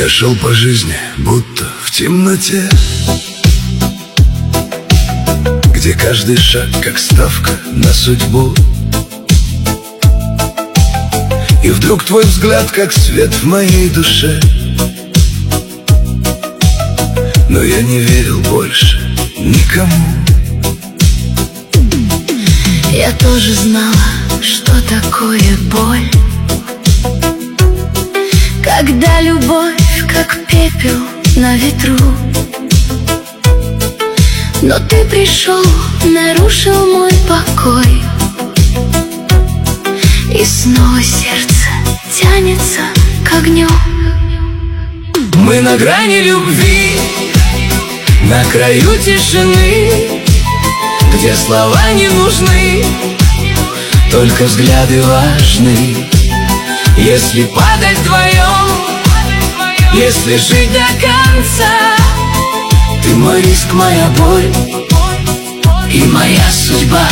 Я шел по жизни, будто в темноте, где каждый шаг как ставка на судьбу. И вдруг твой взгляд как свет в моей душе. Но я не верил больше никому. Я тоже знала, что такое боль, когда любовь как пепел на ветру. Но ты пришел, нарушил мой покой, и снова сердце тянется к огню. Мы на грани любви, на краю тишины, где слова не нужны, только взгляды важны. Если падать вдвоем, если жить до конца, ты мой риск, моя боль и моя судьба.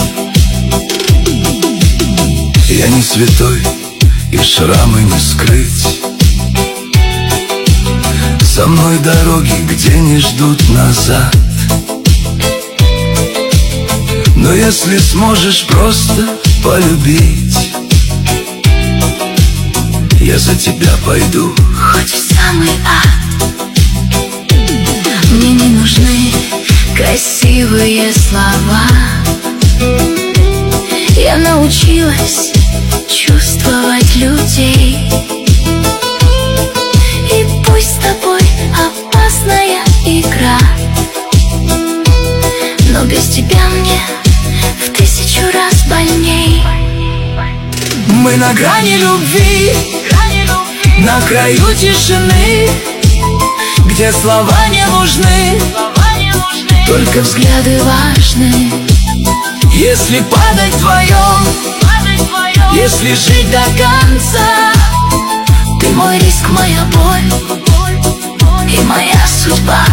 Я не святой, и шрамы не скрыть. Со мной дороги, где не ждут назад. Но если сможешь просто полюбить, я за тебя пойду хоть в самый ад. Мне не нужны красивые слова. Я научилась чувствовать людей. И пусть с тобой опасная игра, но без тебя мне в 1000 раз больней. Мы на грани любви, на краю тишины, где слова не нужны, только взгляды важны. Если падать вдвоем, если жить до конца, ты мой риск, моя боль и моя судьба.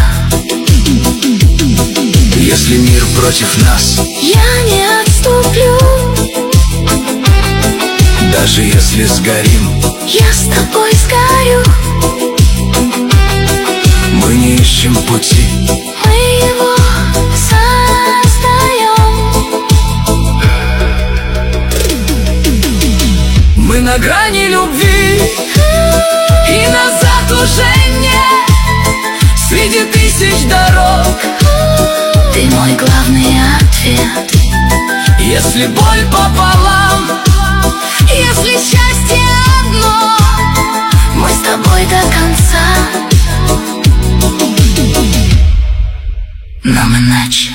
Если мир против нас, я не отступлю. даже если сгорим, я с тобой сгорю. Мы не ищем пути, мы его создаем. Мы на грани любви, и назад уже нет. Среди 1000 дорог ты мой главный ответ. Если боль пополам, если счастье одно, мы с тобой до конца. Нам иначе